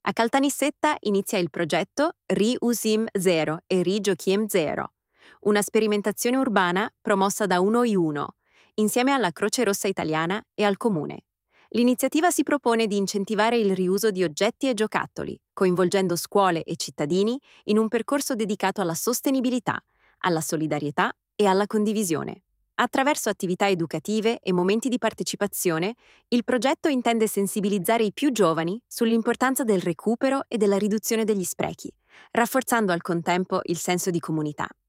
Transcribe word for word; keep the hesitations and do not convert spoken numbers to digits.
A Caltanissetta inizia il progetto Riusim Zero e Rigiochiem Zero, una sperimentazione urbana promossa da Uno i Uno, insieme alla Croce Rossa Italiana e al Comune. L'iniziativa si propone di incentivare il riuso di oggetti e giocattoli, coinvolgendo scuole e cittadini in un percorso dedicato alla sostenibilità, alla solidarietà e alla condivisione. Attraverso attività educative e momenti di partecipazione, il progetto intende sensibilizzare i più giovani sull'importanza del recupero e della riduzione degli sprechi, rafforzando al contempo il senso di comunità.